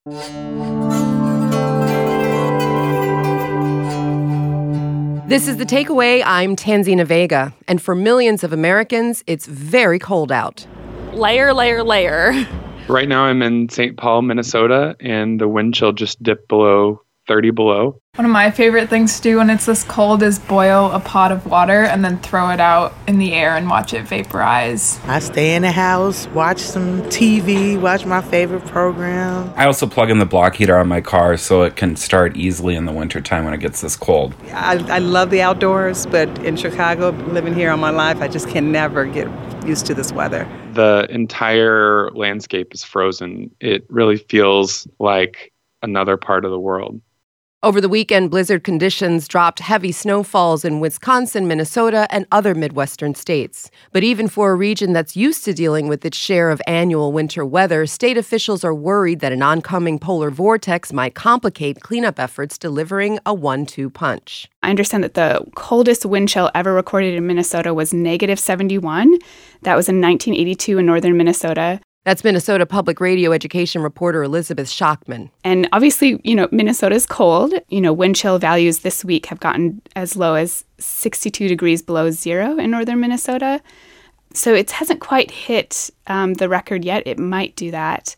This is The Takeaway. I'm Tanzina Vega. And for millions of Americans, it's very cold out. Layer, layer, layer. Right now I'm in St. Paul, Minnesota, and the wind chill just dipped below 30 below. One of my favorite things to do when it's this cold is boil a pot of water and then throw it out in the air and watch it vaporize. I stay in the house, watch some TV, watch my favorite program. I also plug in the block heater on my car so it can start easily in the wintertime when it gets this cold. I love the outdoors, but in Chicago, living here all my life, I just can never get used to this weather. The entire landscape is frozen. It really feels like another part of the world. Over the weekend, blizzard conditions dropped heavy snowfalls in Wisconsin, Minnesota, and other Midwestern states. But even for a region that's used to dealing with its share of annual winter weather, state officials are worried that an oncoming polar vortex might complicate cleanup efforts, delivering a 1-2 punch. I understand that the coldest wind chill ever recorded in Minnesota was negative 71. That was in 1982 in northern Minnesota. That's Minnesota Public Radio education reporter Elizabeth Schachman. And obviously, Minnesota's cold. Wind chill values this week have gotten as low as 62 degrees below zero in northern Minnesota. So it hasn't quite hit the record yet. It might do that.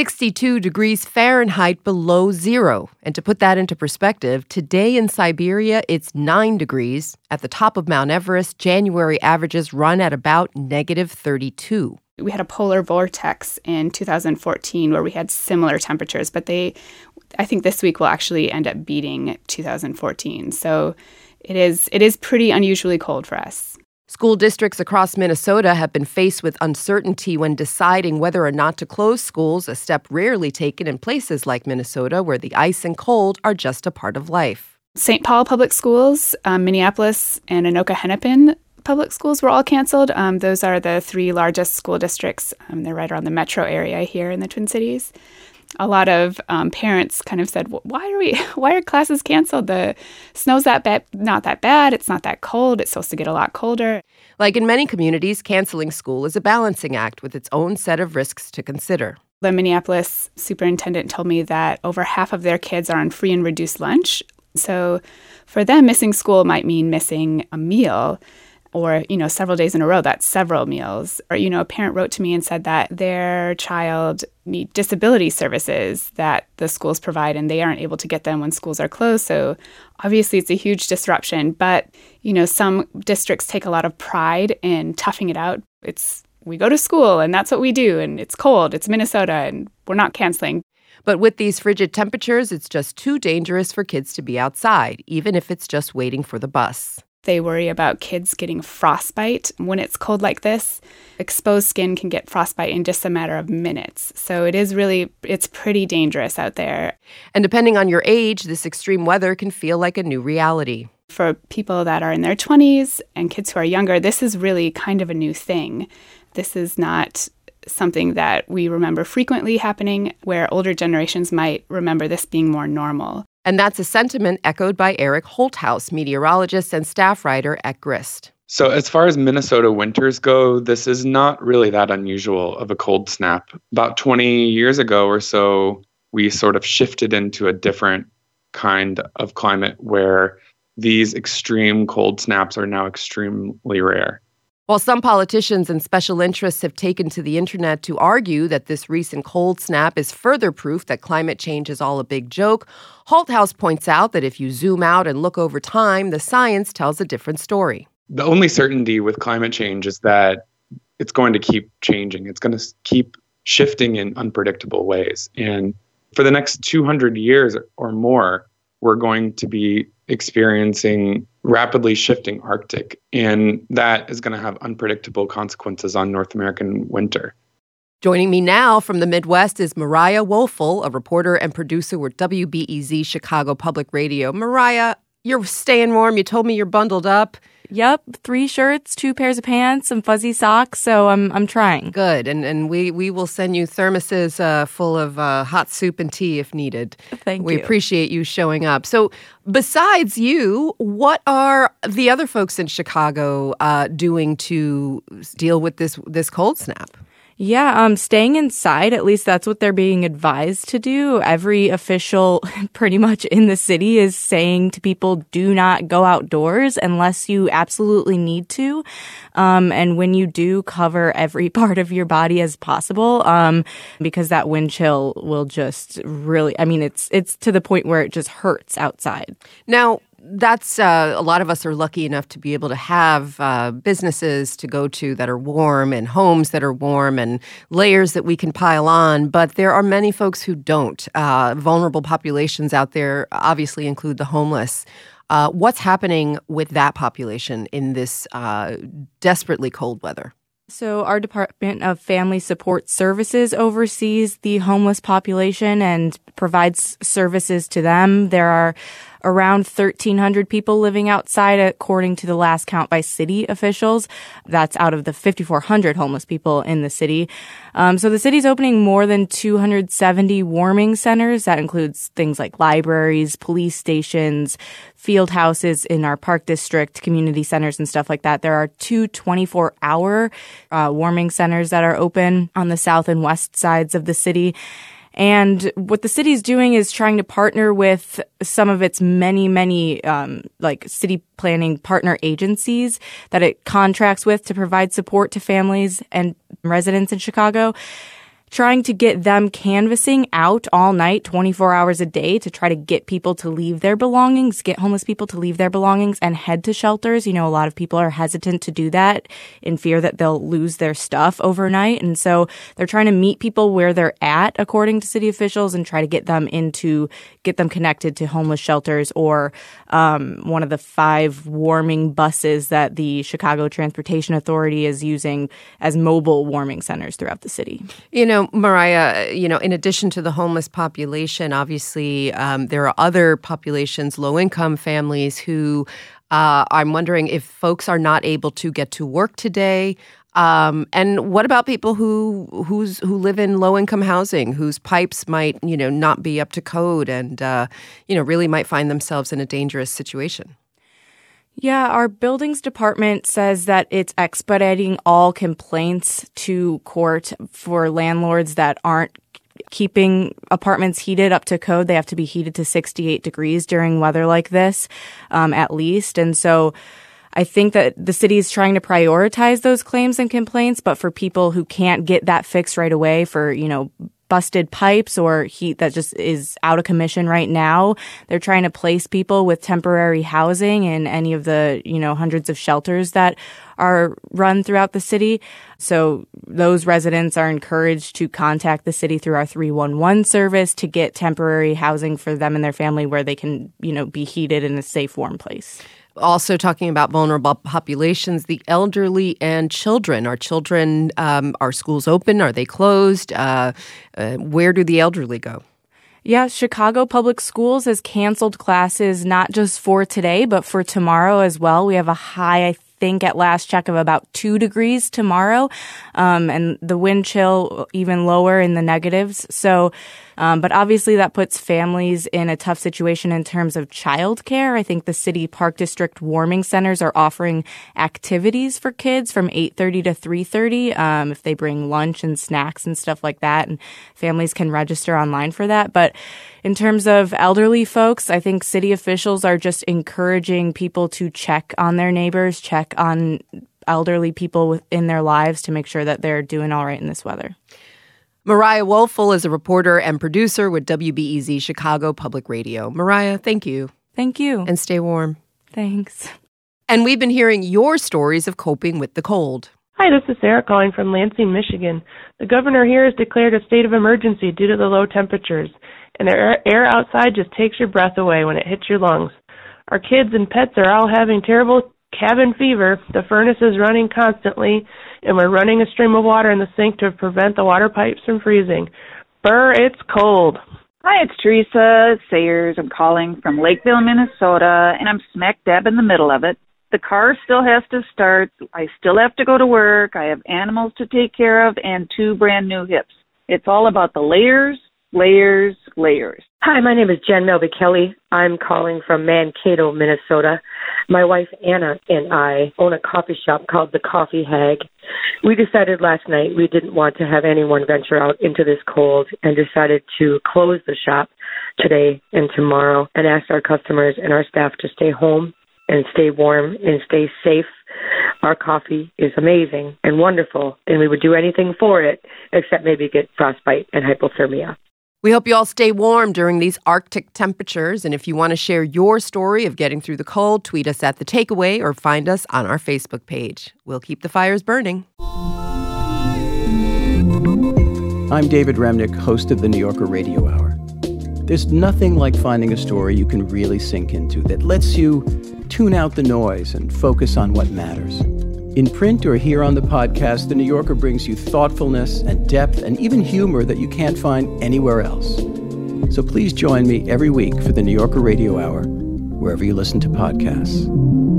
62 degrees Fahrenheit below zero. And to put that into perspective, today in Siberia, it's 9 degrees. At the top of Mount Everest, January averages run at about negative 32. We had a polar vortex in 2014 where we had similar temperatures, but I think this week will actually end up beating 2014. So it is pretty unusually cold for us. School districts across Minnesota have been faced with uncertainty when deciding whether or not to close schools, a step rarely taken in places like Minnesota where the ice and cold are just a part of life. St. Paul Public Schools, Minneapolis, and Anoka-Hennepin Public Schools were all canceled. Those are the 3 largest school districts. They're right around the metro area here in the Twin Cities. A lot of parents kind of said, why are classes canceled? The snow's not that bad. It's not that cold. It's supposed to get a lot colder. Like in many communities, canceling school is a balancing act with its own set of risks to consider. The Minneapolis superintendent told me that over half of their kids are on free and reduced lunch. So for them, missing school might mean missing a meal. Or, several days in a row, that's several meals. Or, a parent wrote to me and said that their child need disability services that the schools provide, and they aren't able to get them when schools are closed. So obviously it's a huge disruption. But, some districts take a lot of pride in toughing it out. We go to school, and that's what we do. And it's cold. It's Minnesota, and we're not canceling. But with these frigid temperatures, it's just too dangerous for kids to be outside, even if it's just waiting for the bus. They worry about kids getting frostbite. When it's cold like this, exposed skin can get frostbite in just a matter of minutes. So it's pretty dangerous out there. And depending on your age, this extreme weather can feel like a new reality. For people that are in their 20s and kids who are younger, this is really kind of a new thing. This is not something that we remember frequently happening, where older generations might remember this being more normal. And that's a sentiment echoed by Eric Holthaus, meteorologist and staff writer at Grist. So as far as Minnesota winters go, this is not really that unusual of a cold snap. About 20 years ago or so, we sort of shifted into a different kind of climate where these extreme cold snaps are now extremely rare. While some politicians and special interests have taken to the internet to argue that this recent cold snap is further proof that climate change is all a big joke, Holthaus points out that if you zoom out and look over time, the science tells a different story. The only certainty with climate change is that it's going to keep changing. It's going to keep shifting in unpredictable ways. And for the next 200 years or more, we're going to be experiencing rapidly shifting Arctic, and that is going to have unpredictable consequences on North American winter. Joining me now from the Midwest is Mariah Woelfel, a reporter and producer with WBEZ Chicago Public Radio. Mariah, you're staying warm. You told me you're bundled up. Yep, 3 shirts, 2 pairs of pants, some fuzzy socks, so I'm trying. Good, and we will send you thermoses full of hot soup and tea if needed. Thank you. We appreciate you showing up. So besides you, what are the other folks in Chicago doing to deal with this cold snap? Yeah, staying inside, at least that's what they're being advised to do. Every official pretty much in the city is saying to people, do not go outdoors unless you absolutely need to. And when you do, cover every part of your body as possible, because that wind chill will just really, I mean, it's to the point where it just hurts outside. Now, that's a lot of us are lucky enough to be able to have businesses to go to that are warm and homes that are warm and layers that we can pile on. But there are many folks who don't. Vulnerable populations out there obviously include the homeless. What's happening with that population in this desperately cold weather? So our Department of Family Support Services oversees the homeless population and provides services to them. There are around 1,300 people living outside, according to the last count by city officials. That's out of the 5,400 homeless people in the city. So the city's opening more than 270 warming centers. That includes things like libraries, police stations, field houses in our park district, community centers, and stuff like that. There are two 24-hour warming centers that are open on the south and west sides of the city. And what the city's doing is trying to partner with some of its many, like city planning partner agencies that it contracts with to provide support to families and residents in Chicago, trying to get them canvassing out all night, 24 hours a day, to try to get people to leave their belongings, get homeless people to leave their belongings and head to shelters. You know, a lot of people are hesitant to do that in fear that they'll lose their stuff overnight. And so they're trying to meet people where they're at, according to city officials, and try to get them connected to homeless shelters or one of the 5 warming buses that the Chicago Transportation Authority is using as mobile warming centers throughout the city. You know, Mariah, in addition to the homeless population, obviously there are other populations, low-income families who I'm wondering if folks are not able to get to work today. And what about people who live in low-income housing, whose pipes might, not be up to code and, really might find themselves in a dangerous situation? Yeah, our buildings department says that it's expediting all complaints to court for landlords that aren't keeping apartments heated up to code. They have to be heated to 68 degrees during weather like this, at least. And so I think that the city is trying to prioritize those claims and complaints, but for people who can't get that fixed right away for, busted pipes or heat that just is out of commission right now, they're trying to place people with temporary housing in any of the, hundreds of shelters that are run throughout the city. So those residents are encouraged to contact the city through our 311 service to get temporary housing for them and their family where they can, be heated in a safe, warm place. Also talking about vulnerable populations, the elderly and children. Are children, are schools open? Are they closed? Where do the elderly go? Yeah, Chicago Public Schools has canceled classes not just for today, but for tomorrow as well. We have a high, I think at last check, of about 2 degrees tomorrow, and the wind chill even lower in the negatives. So, but obviously that puts families in a tough situation in terms of childcare. I think the city park district warming centers are offering activities for kids from 8:30 to 3:30 if they bring lunch and snacks and stuff like that, and families can register online for that. But in terms of elderly folks, I think city officials are just encouraging people to check on their neighbors, check on elderly people in their lives to make sure that they're doing all right in this weather. Mariah Woelfel is a reporter and producer with WBEZ Chicago Public Radio. Mariah, thank you. Thank you. And stay warm. Thanks. And we've been hearing your stories of coping with the cold. Hi, this is Sarah calling from Lansing, Michigan. The governor here has declared a state of emergency due to the low temperatures, and the air outside just takes your breath away when it hits your lungs. Our kids and pets are all having terrible cabin fever. The furnace is running constantly, and we're running a stream of water in the sink to prevent the water pipes from freezing. Brr, it's cold. Hi, it's Teresa Sayers. I'm calling from Lakeville, Minnesota, and I'm smack dab in the middle of it. The car still has to start. I still have to go to work. I have animals to take care of and 2 brand new hips. It's all about the layers, layers, layers. Hi, my name is Jen Melby Kelly. I'm calling from Mankato, Minnesota. My wife, Anna, and I own a coffee shop called The Coffee Hag. We decided last night we didn't want to have anyone venture out into this cold and decided to close the shop today and tomorrow and asked our customers and our staff to stay home and stay warm and stay safe. Our coffee is amazing and wonderful, and we would do anything for it except maybe get frostbite and hypothermia. We hope you all stay warm during these Arctic temperatures. And if you want to share your story of getting through the cold, tweet us at The Takeaway or find us on our Facebook page. We'll keep the fires burning. I'm David Remnick, host of the New Yorker Radio Hour. There's nothing like finding a story you can really sink into that lets you tune out the noise and focus on what matters. In print or here on the podcast, The New Yorker brings you thoughtfulness and depth and even humor that you can't find anywhere else. So please join me every week for The New Yorker Radio Hour, wherever you listen to podcasts.